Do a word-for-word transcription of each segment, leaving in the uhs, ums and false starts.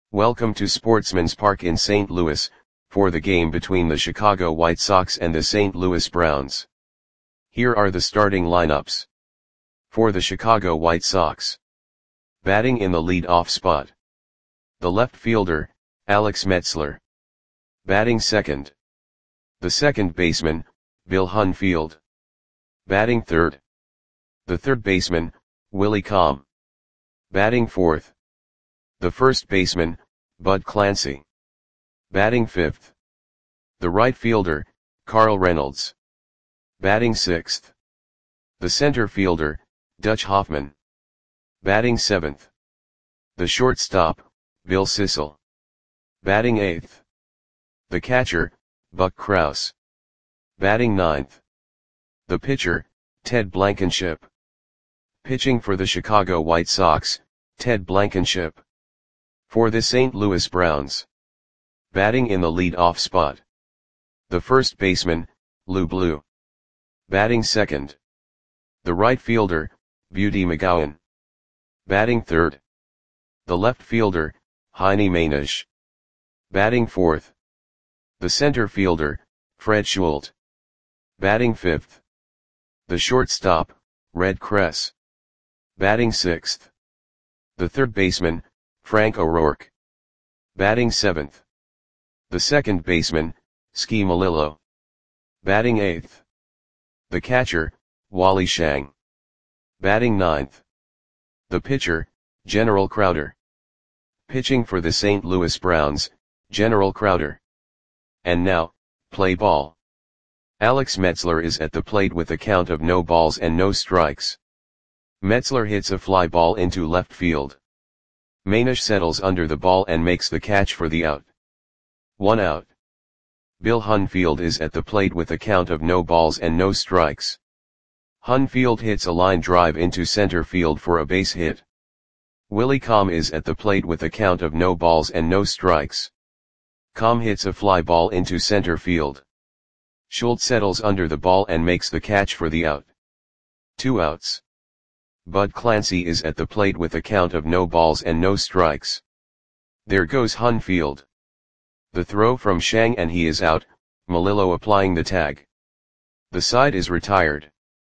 Welcome to Sportsman's Park in Saint Louis, for the game between the Chicago White Sox and the Saint Louis Browns. Here are the starting lineups. For the Chicago White Sox. Batting in the lead-off spot. The left fielder, Alex Metzler. Batting second. The second baseman, Bill Hunfield. Batting third. The third baseman, Willie Comm. Batting fourth. The first baseman, Bud Clancy. Batting fifth. The right fielder, Carl Reynolds. Batting sixth. The center fielder, Dutch Hoffman. Batting seventh. The shortstop, Bill Sissel. Batting eighth. The catcher, Buck Krause. Batting ninth. The pitcher, Ted Blankenship. Pitching for the Chicago White Sox, Ted Blankenship. For the Saint Louis Browns. Batting in the lead-off spot. The first baseman, Lou Blue. Batting second. The right fielder, Beauty McGowan. Batting third. The left fielder, Heine Mainisch. Batting fourth. The center fielder, Fred Schult. Batting fifth. The shortstop, Red Kress. Batting sixth. The third baseman, Frank O'Rourke. Batting seventh. The second baseman, Ski Melillo. Batting eighth. The catcher, Wally Shang. Batting ninth. The pitcher, General Crowder. Pitching for the Saint Louis Browns, General Crowder. And now, play ball. Alex Metzler is at the plate with a count of no balls and no strikes. Metzler hits a fly ball into left field. Mainisch settles under the ball and makes the catch for the out. One out. Bill Hunfield is at the plate with a count of no balls and no strikes. Hunfield hits a line drive into center field for a base hit. Willie Comm is at the plate with a count of no balls and no strikes. Comm hits a fly ball into center field. Schult settles under the ball and makes the catch for the out. Two outs. Bud Clancy is at the plate with a count of no balls and no strikes. There goes Hunfield. The throw from Shang and he is out, Melillo applying the tag. The side is retired.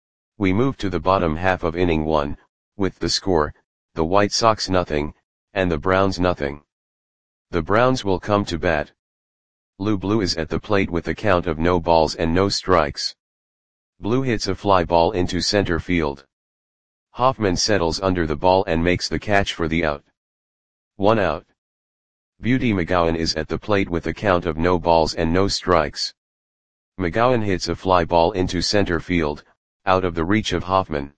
We move to the bottom half of inning one, with the score, the White Sox nothing, and the Browns nothing. The Browns will come to bat. Lou Blue is at the plate with a count of no balls and no strikes. Blue hits a fly ball into center field. Hoffman settles under the ball and makes the catch for the out. One out. Beauty McGowan is at the plate with a count of no balls and no strikes. McGowan hits a fly ball into center field, out of the reach of Hoffman.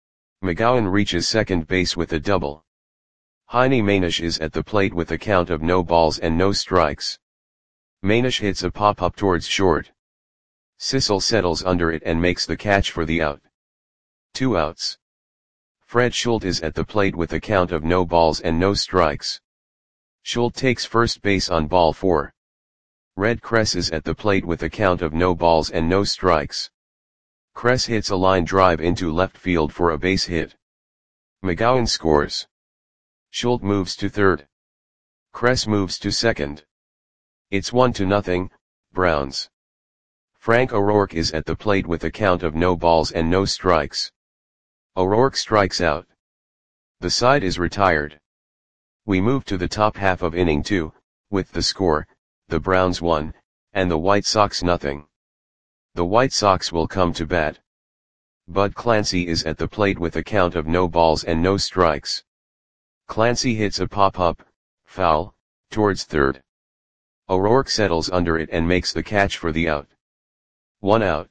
McGowan reaches second base with a double. Heine Mainisch is at the plate with a count of no balls and no strikes. Mainisch hits a pop-up towards short. Sissel settles under it and makes the catch for the out. Two outs. Fred Schult is at the plate with a count of no balls and no strikes. Schult takes first base on ball four. Red Kress is at the plate with a count of no balls and no strikes. Kress hits a line drive into left field for a base hit. McGowan scores. Schult moves to third. Kress moves to second. It's one to nothing, Browns. Frank O'Rourke is at the plate with a count of no balls and no strikes. O'Rourke strikes out. The side is retired. We move to the top half of inning two, with the score, the Browns one, and the White Sox nothing. The White Sox will come to bat. Bud Clancy is at the plate with a count of no balls and no strikes. Clancy hits a pop-up, foul, towards third. O'Rourke settles under it and makes the catch for the out. One out.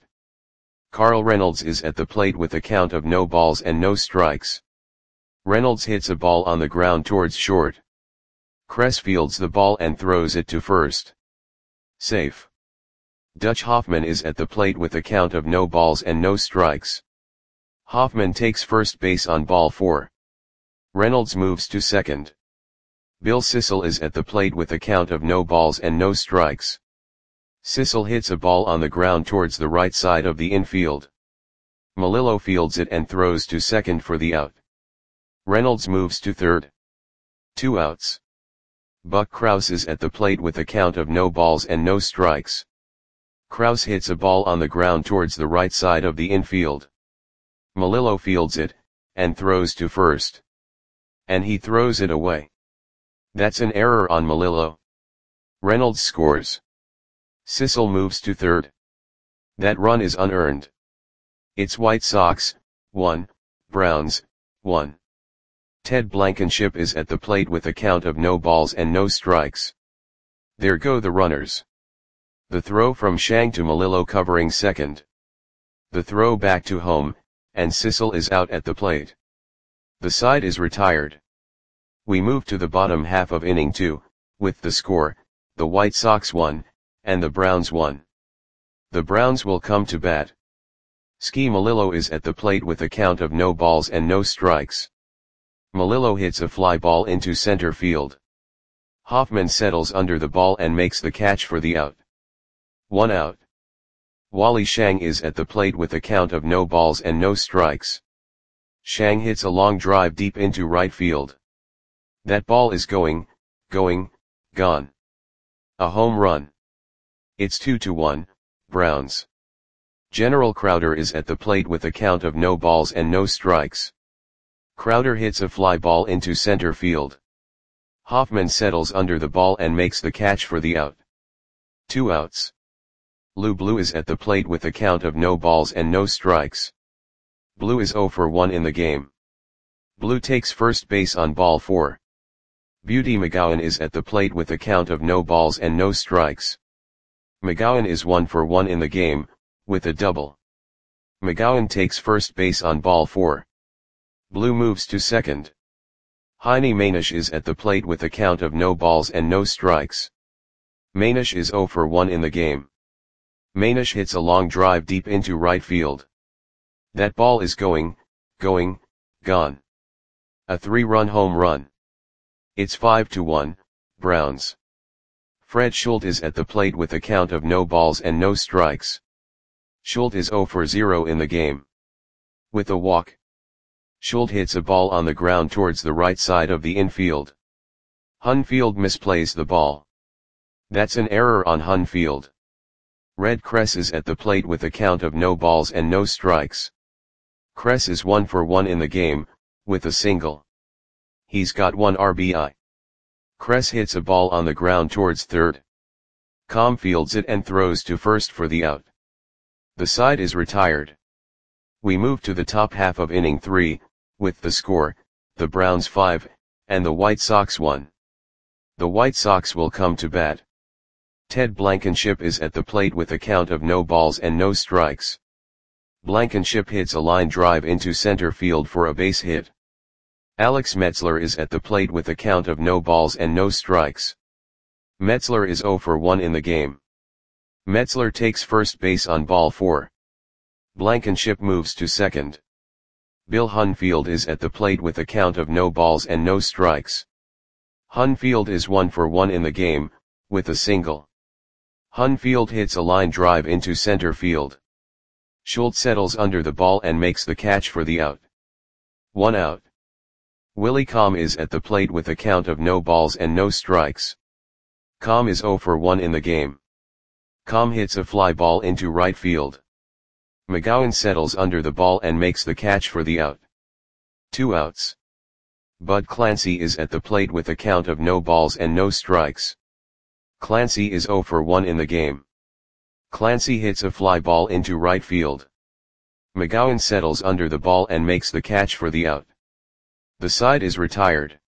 Carl Reynolds is at the plate with a count of no balls and no strikes. Reynolds hits a ball on the ground towards short. Kress fields the ball and throws it to first. Safe. Dutch Hoffman is at the plate with a count of no balls and no strikes. Hoffman takes first base on ball four. Reynolds moves to second. Bill Sissel is at the plate with a count of no balls and no strikes. Sissel hits a ball on the ground towards the right side of the infield. Melillo fields it and throws to second for the out. Reynolds moves to third. Two outs. Buck Kraus is at the plate with a count of no balls and no strikes. Kraus hits a ball on the ground towards the right side of the infield. Melillo fields it, and throws to first. And he throws it away. That's an error on Melillo. Reynolds scores. Sissel moves to third. That run is unearned. It's White Sox, one, Browns, one. Ted Blankenship is at the plate with a count of no balls and no strikes. There go the runners. The throw from Shang to Melillo covering second. The throw back to home, and Sissel is out at the plate. The side is retired. We move to the bottom half of inning two, with the score, the White Sox one, and the Browns one. The Browns will come to bat. Ski Melillo is at the plate with a count of no balls and no strikes. Melillo hits a fly ball into center field. Hoffman settles under the ball and makes the catch for the out. One out. Wally Shang is at the plate with a count of no balls and no strikes. Shang hits a long drive deep into right field. That ball is going, going, gone. A home run. It's two to one, Browns. General Crowder is at the plate with a count of no balls and no strikes. Crowder hits a fly ball into center field. Hoffman settles under the ball and makes the catch for the out. Two outs. Lou Blue is at the plate with a count of no balls and no strikes. Blue is oh for one in the game. Blue takes first base on ball four. Beauty McGowan is at the plate with a count of no balls and no strikes. McGowan is one for one in the game, with a double. McGowan takes first base on ball four. Blue moves to second. Heine Manish is at the plate with a count of no balls and no strikes. Manish is oh for one in the game. Manish hits a long drive deep into right field. That ball is going, going, gone. A three-run home run. It's five to one, Browns. Fred Schultz is at the plate with a count of no balls and no strikes. Schultz is oh for zero in the game. With a walk. Schultz hits a ball on the ground towards the right side of the infield. Hunfield misplays the ball. That's an error on Hunfield. Red Kress is at the plate with a count of no balls and no strikes. Kress is one for one in the game, with a single. He's got one R B I. Kress hits a ball on the ground towards third. Com fields it and throws to first for the out. The side is retired. We move to the top half of inning three, with the score, the Browns five, and the White Sox one. The White Sox will come to bat. Ted Blankenship is at the plate with a count of no balls and no strikes. Blankenship hits a line drive into center field for a base hit. Alex Metzler is at the plate with a count of no balls and no strikes. Metzler is oh for one in the game. Metzler takes first base on ball four. Blankenship moves to second. Bill Hunfield is at the plate with a count of no balls and no strikes. Hunfield is one for one in the game, with a single. Hunfield hits a line drive into center field. Schultz settles under the ball and makes the catch for the out. One out. Willie Com is at the plate with a count of no balls and no strikes. Com is oh for one in the game. Com hits a fly ball into right field. McGowan settles under the ball and makes the catch for the out. Two outs. Bud Clancy is at the plate with a count of no balls and no strikes. Clancy is oh for one in the game. Clancy hits a fly ball into right field. McGowan settles under the ball and makes the catch for the out. The side is retired.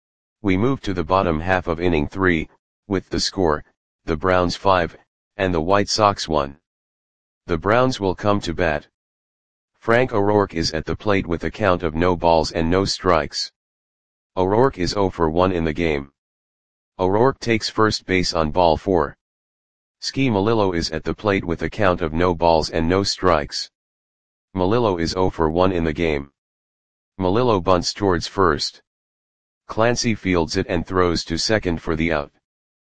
We move to the bottom half of inning three, with the score, the Browns five, and the White Sox one. The Browns will come to bat. Frank O'Rourke is at the plate with a count of no balls and no strikes. O'Rourke is oh for one in the game. O'Rourke takes first base on ball four. Ski Melillo is at the plate with a count of no balls and no strikes. Melillo is oh for one in the game. Melillo bunts towards first. Clancy fields it and throws to second for the out.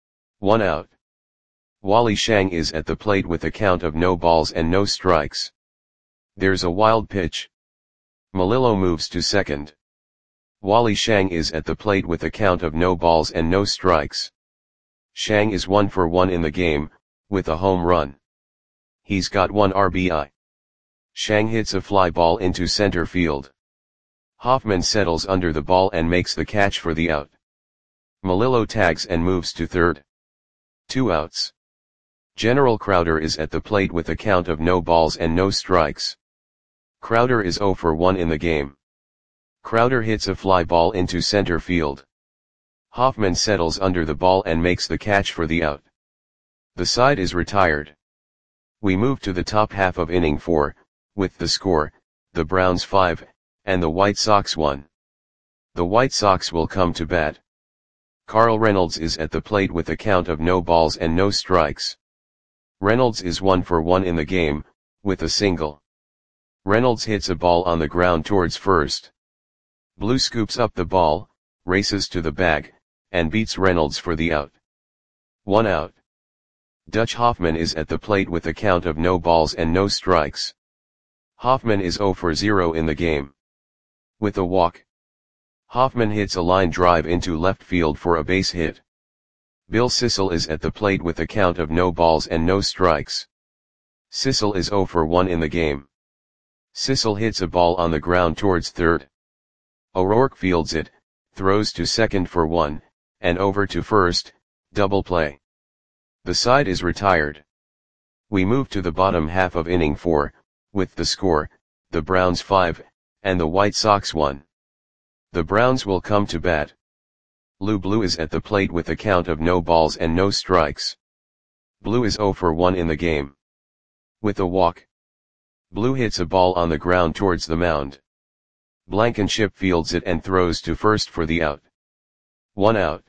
One out. Wally Shang is at the plate with a count of no balls and no strikes. There's a wild pitch. Melillo moves to second. Wally Shang is at the plate with a count of no balls and no strikes. Shang is one for one in the game, with a home run. He's got one R B I. Shang hits a fly ball into center field. Hoffman settles under the ball and makes the catch for the out. Melillo tags and moves to third. Two outs. General Crowder is at the plate with a count of no balls and no strikes. Crowder is zero for one in the game. Crowder hits a fly ball into center field. Hoffman settles under the ball and makes the catch for the out. The side is retired. We move to the top half of inning four, with the score, the Browns five, and the White Sox one. The White Sox will come to bat. Carl Reynolds is at the plate with a count of no balls and no strikes. Reynolds is one for one in the game, with a single. Reynolds hits a ball on the ground towards first. Blue scoops up the ball, races to the bag, and beats Reynolds for the out. One out. Dutch Hoffman is at the plate with a count of no balls and no strikes. Hoffman is zero for zero in the game. With a walk. Hoffman hits a line drive into left field for a base hit. Bill Sissel is at the plate with a count of no balls and no strikes. Sissel is zero for one in the game. Sissel hits a ball on the ground towards third. O'Rourke fields it, throws to second for one, and over to first, double play. The side is retired. We move to the bottom half of inning four, with the score, the Browns five, and the White Sox one. The Browns will come to bat. Lou Blue is at the plate with a count of no balls and no strikes. Blue is zero for one in the game. With a walk. Blue hits a ball on the ground towards the mound. Blankenship fields it and throws to first for the out. One out.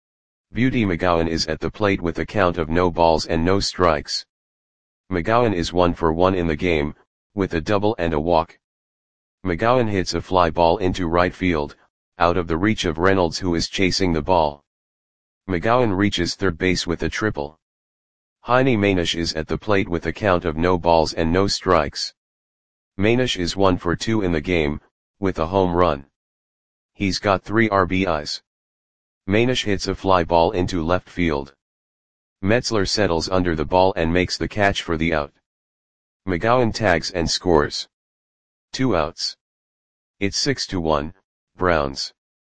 Beauty McGowan is at the plate with a count of no balls and no strikes. McGowan is one for one in the game, with a double and a walk. McGowan hits a fly ball into right field, out of the reach of Reynolds who is chasing the ball. McGowan reaches third base with a triple. Heine Manish is at the plate with a count of no balls and no strikes. Manish is one for two in the game, with a home run. He's got three R B Is. Manish hits a fly ball into left field. Metzler settles under the ball and makes the catch for the out. McGowan tags and scores. Two outs. It's six to one, Browns.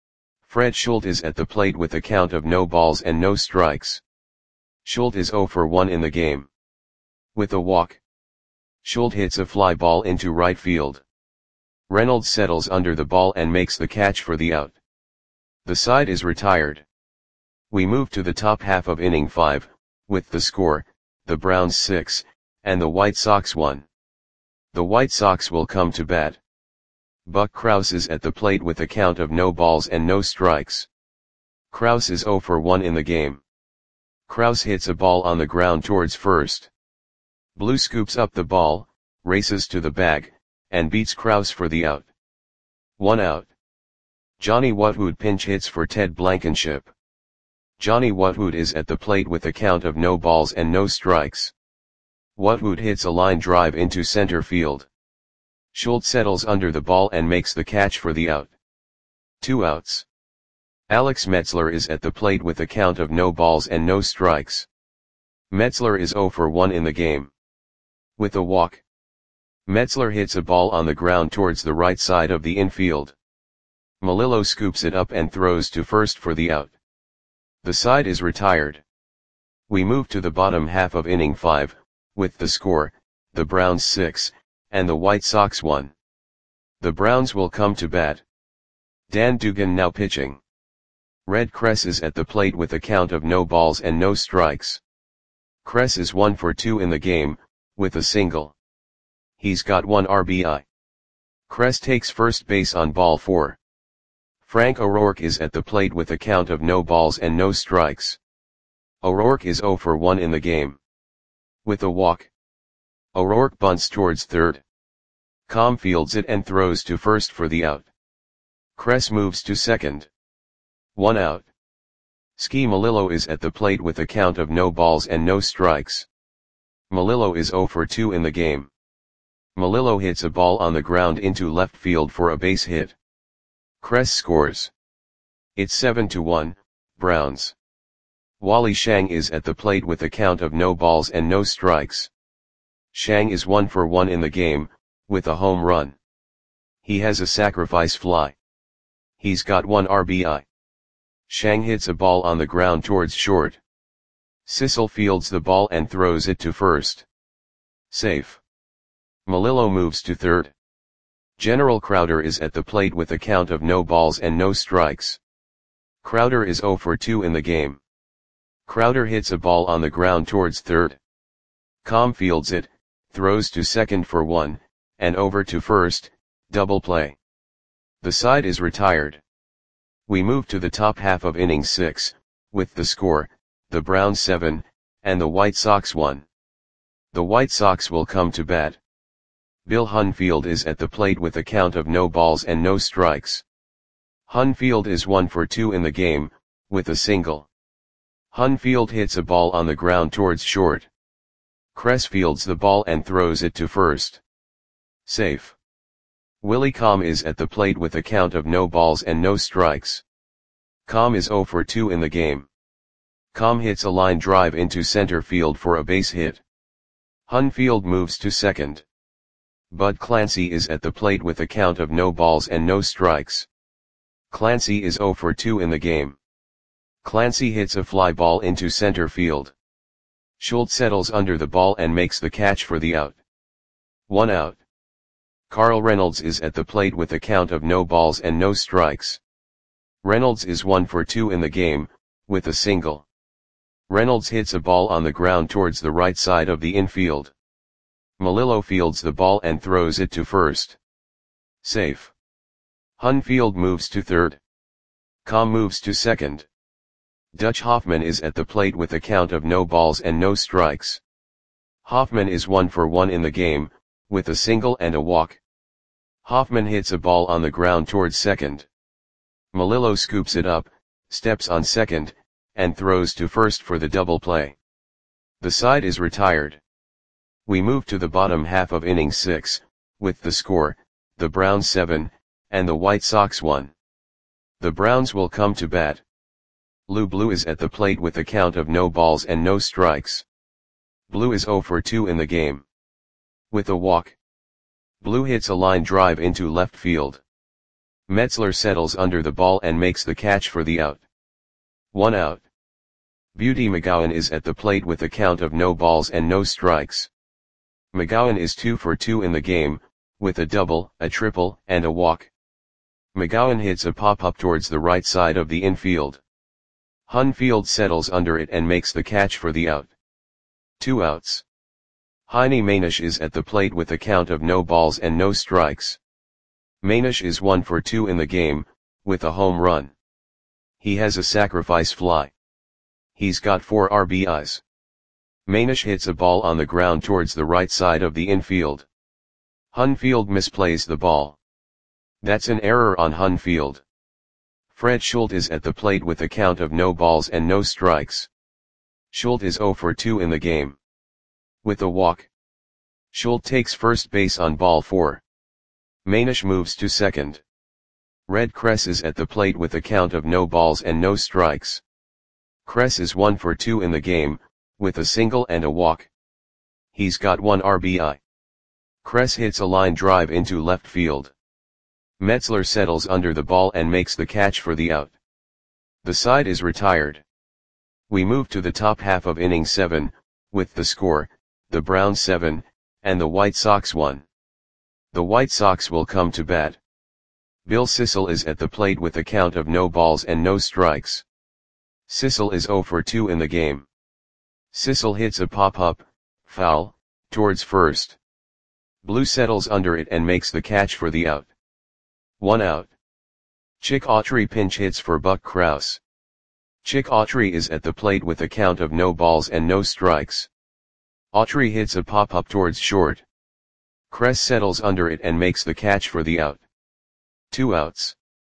Fred Schultz is at the plate with a count of no balls and no strikes. Schultz is zero for one in the game. With a walk. Schultz hits a fly ball into right field. Reynolds settles under the ball and makes the catch for the out. The side is retired. We move to the top half of inning five, with the score, the Browns six, and the White Sox one. The White Sox will come to bat. Buck Krause is at the plate with a count of no balls and no strikes. Krause is zero for one in the game. Krause hits a ball on the ground towards first. Blue scoops up the ball, races to the bag, and beats Krause for the out. One out. Johnny Wutwood pinch hits for Ted Blankenship. Johnny Wutwood is at the plate with a count of no balls and no strikes. Wutwood hits a line drive into center field. Schultz settles under the ball and makes the catch for the out. Two outs. Alex Metzler is at the plate with a count of no balls and no strikes. Metzler is zero for one in the game. With a walk. Metzler hits a ball on the ground towards the right side of the infield. Melillo scoops it up and throws to first for the out. The side is retired. We move to the bottom half of inning five, with the score, the Browns six, and the White Sox one. The Browns will come to bat. Dan Dugan now pitching. Red Kress is at the plate with a count of no balls and no strikes. Kress is one for two in the game, with a single. He's got one R B I. Kress takes first base on ball four. Frank O'Rourke is at the plate with a count of no balls and no strikes. O'Rourke is zero for one in the game. With a walk. O'Rourke bunts towards third. Com fields it and throws to first for the out. Kress moves to second. One out. Ski Melillo is at the plate with a count of no balls and no strikes. Melillo is zero for two in the game. Melillo hits a ball on the ground into left field for a base hit. Kress scores. It's seven to one, Browns. Wally Shang is at the plate with a count of no balls and no strikes. Shang is one for one in the game, with a home run. He has a sacrifice fly. He's got one R B I. Shang hits a ball on the ground towards short. Sissel fields the ball and throws it to first. Safe. Melillo moves to third. General Crowder is at the plate with a count of no balls and no strikes. Crowder is zero for two in the game. Crowder hits a ball on the ground towards third. Com fields it, throws to second for one, and over to first, double play. The side is retired. We move to the top half of inning six, with the score, the Browns seven, and the White Sox one. The White Sox will come to bat. Bill Hunfield is at the plate with a count of no balls and no strikes. Hunfield is one for two in the game, with a single. Hunfield hits a ball on the ground towards short. Kress fields the ball and throws it to first. Safe. Willie Com is at the plate with a count of no balls and no strikes. Com is zero for two in the game. Com hits a line drive into center field for a base hit. Hunfield moves to second. Bud Clancy is at the plate with a count of no balls and no strikes. Clancy is zero for two in the game. Clancy hits a fly ball into center field. Schultz settles under the ball and makes the catch for the out. One out. Carl Reynolds is at the plate with a count of no balls and no strikes. Reynolds is one for two in the game, with a single. Reynolds hits a ball on the ground towards the right side of the infield. Melillo fields the ball and throws it to first. Safe. Hunfield moves to third. Com moves to second. Dutch Hoffman is at the plate with a count of no balls and no strikes. Hoffman is one for one in the game, with a single and a walk. Hoffman hits a ball on the ground towards second. Melillo scoops it up, steps on second, and throws to first for the double play. The side is retired. We move to the bottom half of inning six, with the score, the Browns seven, and the White Sox one. The Browns will come to bat. Lou Blue is at the plate with a count of no balls and no strikes. Blue is zero for two in the game. With a walk. Blue hits a line drive into left field. Metzler settles under the ball and makes the catch for the out. One out. Beauty McGowan is at the plate with a count of no balls and no strikes. McGowan is two for two in the game, with a double, a triple, and a walk. McGowan hits a pop-up towards the right side of the infield. Hunfield settles under it and makes the catch for the out. Two outs. Heine Manish is at the plate with a count of no balls and no strikes. Manish is one for two in the game, with a home run. He has a sacrifice fly. He's got four R B Is. Manish hits a ball on the ground towards the right side of the infield. Hunfield misplays the ball. That's an error on Hunfield. Fred Schultz is at the plate with a count of no balls and no strikes. Schultz is zero for two in the game. With a walk. Schultz takes first base on ball four. Manish moves to second. Red Kress is at the plate with a count of no balls and no strikes. Kress is one for two in the game, with a single and a walk. He's got one R B I. Kress hits a line drive into left field. Metzler settles under the ball and makes the catch for the out. The side is retired. We move to the top half of inning seven, with the score, the Browns seven, and the White Sox one. The White Sox will come to bat. Bill Sissel is at the plate with a count of no balls and no strikes. Sissel is zero for two in the game. Sissel hits a pop-up, foul, towards first. Blue settles under it and makes the catch for the out. One out. Chick Autry pinch hits for Buck Krause. Chick Autry is at the plate with a count of no balls and no strikes. Autry hits a pop-up towards short. Kress settles under it and makes the catch for the out. Two outs.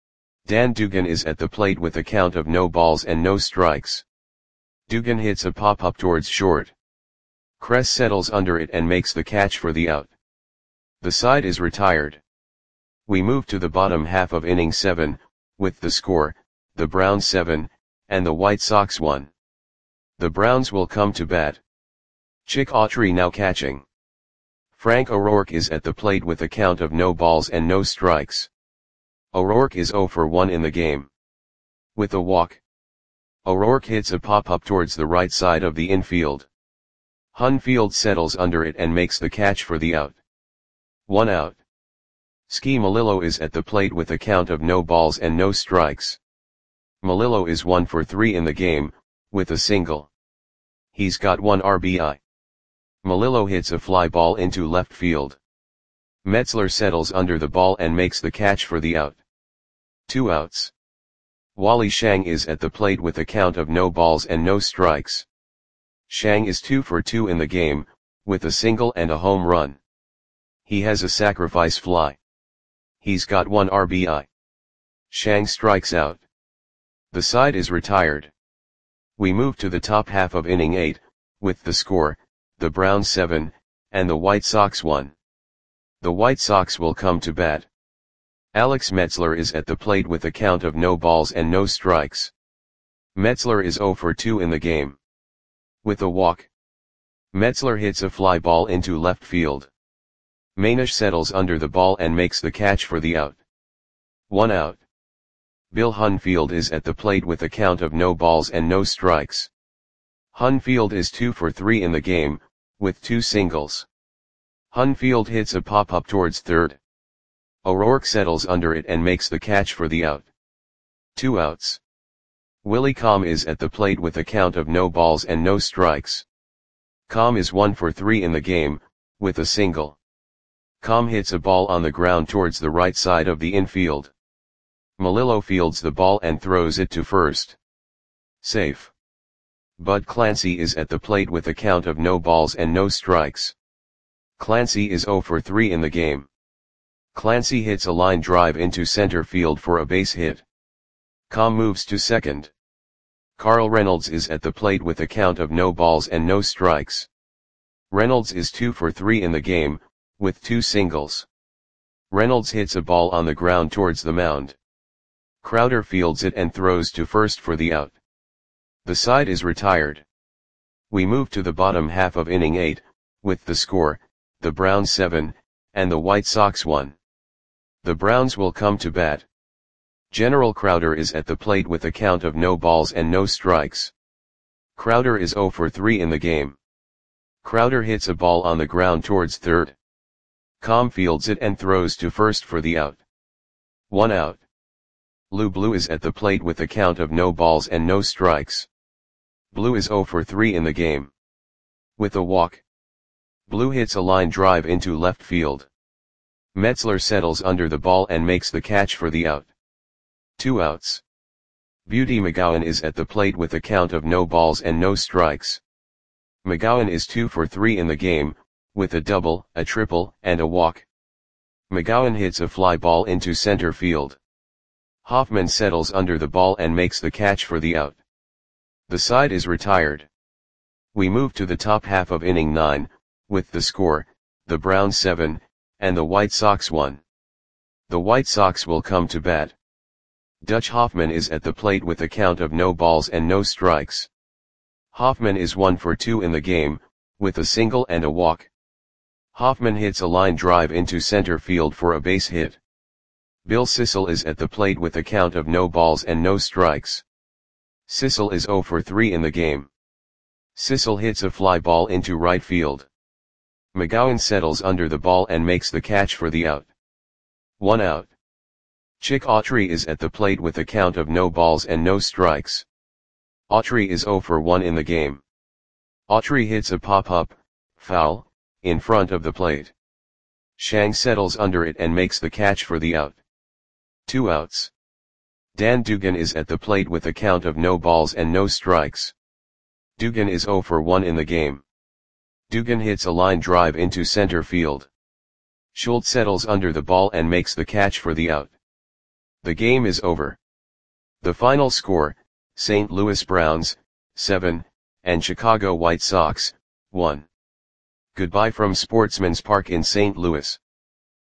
Dan Dugan is at the plate with a count of no balls and no strikes. Dugan hits a pop-up towards short. Kress settles under it and makes the catch for the out. The side is retired. We move to the bottom half of inning seven, with the score, the Browns seven, and the White Sox one. The Browns will come to bat. Chick Autry now catching. Frank O'Rourke is at the plate with a count of no balls and no strikes. O'Rourke is oh for one in the game. With a walk, O'Rourke hits a pop-up towards the right side of the infield. Hunfield settles under it and makes the catch for the out. One out. Ski Melillo is at the plate with a count of no balls and no strikes. Melillo is one for three in the game, with a single. He's got one R B I. Melillo hits a fly ball into left field. Metzler settles under the ball and makes the catch for the out. Two outs. Wally Shang is at the plate with a count of no balls and no strikes. Shang is two for two in the game, with a single and a home run. He has a sacrifice fly. He's got one R B I. Shang strikes out. The side is retired. We move to the top half of inning eight, with the score, the Browns seven, and the White Sox one. The White Sox will come to bat. Alex Metzler is at the plate with a count of no balls and no strikes. Metzler is oh for two in the game. With a walk, Metzler hits a fly ball into left field. Manish settles under the ball and makes the catch for the out. One out. Bill Hunfield is at the plate with a count of no balls and no strikes. Hunfield is two for three in the game, with two singles. Hunfield hits a pop-up towards third. O'Rourke settles under it and makes the catch for the out. Two outs. Willie Comm is at the plate with a count of no balls and no strikes. Comm is one for three in the game, with a single. Comm hits a ball on the ground towards the right side of the infield. Melillo fields the ball and throws it to first. Safe. Bud Clancy is at the plate with a count of no balls and no strikes. Clancy is oh for three in the game. Clancy hits a line drive into center field for a base hit. Comm moves to second. Carl Reynolds is at the plate with a count of no balls and no strikes. Reynolds is two for three in the game, with two singles. Reynolds hits a ball on the ground towards the mound. Crowder fields it and throws to first for the out. The side is retired. We move to the bottom half of inning eight, with the score, the Browns seven, and the White Sox one. The Browns will come to bat. General Crowder is at the plate with a count of no balls and no strikes. Crowder is oh for three in the game. Crowder hits a ball on the ground towards third. Comm fields it and throws to first for the out. One out. Lou Blue is at the plate with a count of no balls and no strikes. Blue is oh for three in the game. With a walk, Blue hits a line drive into left field. Metzler settles under the ball and makes the catch for the out. Two outs. Beauty McGowan is at the plate with a count of no balls and no strikes. McGowan is two for three in the game, with a double, a triple, and a walk. McGowan hits a fly ball into center field. Hoffman settles under the ball and makes the catch for the out. The side is retired. We move to the top half of inning nine, with the score, the Browns seven, and the White Sox one. The White Sox will come to bat. Dutch Hoffman is at the plate with a count of no balls and no strikes. Hoffman is one for two in the game, with a single and a walk. Hoffman hits a line drive into center field for a base hit. Bill Sissel is at the plate with a count of no balls and no strikes. Sissel is oh for three in the game. Sissel hits a fly ball into right field. McGowan settles under the ball and makes the catch for the out. One out. Chick Autry is at the plate with a count of no balls and no strikes. Autry is oh for one in the game. Autry hits a pop-up, foul, in front of the plate. Shang settles under it and makes the catch for the out. Two outs. Dan Dugan is at the plate with a count of no balls and no strikes. Dugan is oh for one in the game. Dugan hits a line drive into center field. Schultz settles under the ball and makes the catch for the out. The game is over. The final score, Saint Louis Browns, seven, and Chicago White Sox, one. Goodbye from Sportsman's Park in Saint Louis.